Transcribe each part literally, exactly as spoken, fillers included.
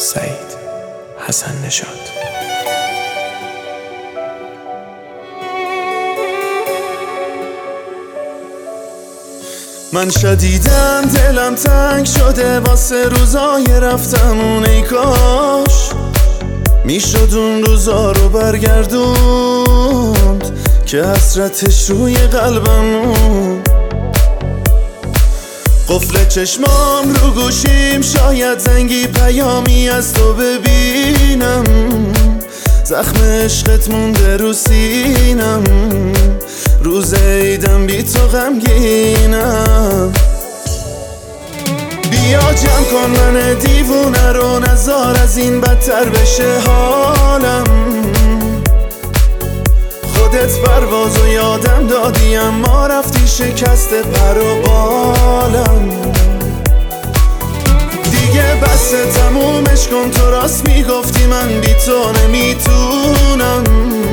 سعید حسن نژاد. من شدیداً دلم تنگ شده واسه روزای رفتمون، ای کاش میشد اون روزا رو برگردوند که حسرتش روی قلبمون. قفل چشمام رو گوشیم، شاید زنگی پیامی از تو ببینم. زخم عشقت مونده رو سینم، روز عیدم بی تو غمگینم. بیا جمع کن من دیوونه رو، نزار از این بدتر بشه حالم. خودت پرواز و یادم دادی اما رفتی شکست پر و بالم. دیگه بس تمومش کن، تو راست میگفتی من بی تو نمیتونم.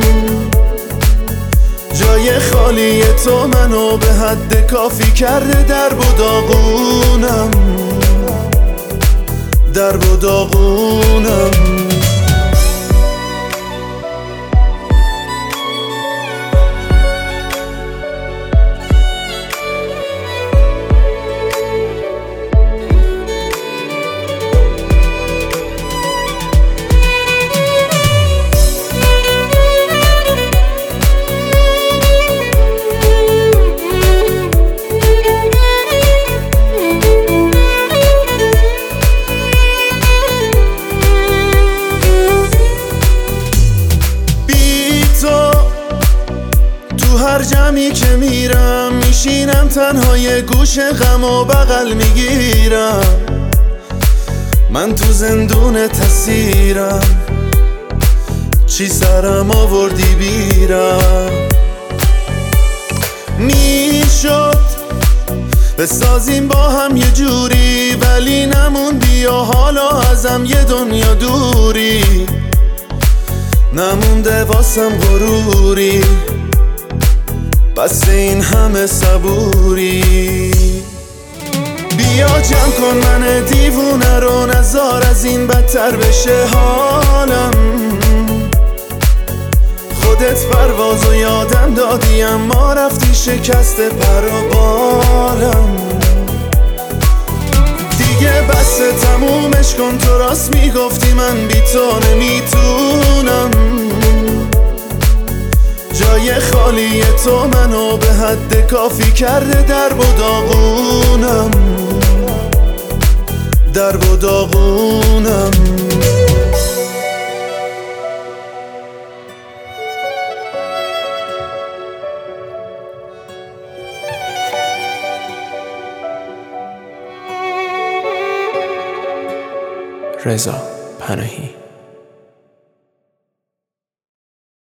جای خالی تو منو به حد کافی کرده، درب و داغونم، درب و داغونم. هر جمعی که میرم میشینم تنهای گوش غم و بغل میگیرم. من تو زندون تسیرم، چی سرم آوردی بیرم. میشد بسازیم با هم یه جوری، ولی نموندی و حالا ازم یه دنیا دوری. نمونده واسم غروری، بس این همه صبوری. بیا جمع کن من دیوونه رو، نزار از این بدتر بشه حالم. خودت پرواز و یادم دادی اما رفتی شکست پر و بالم. دیگه بس تمومش کن، تو راست میگفتی من بی تو نمیتونم. جای خالی تو منو به حد کافی کرده، درب و داغونم، درب و داغونم. رضا پناهی.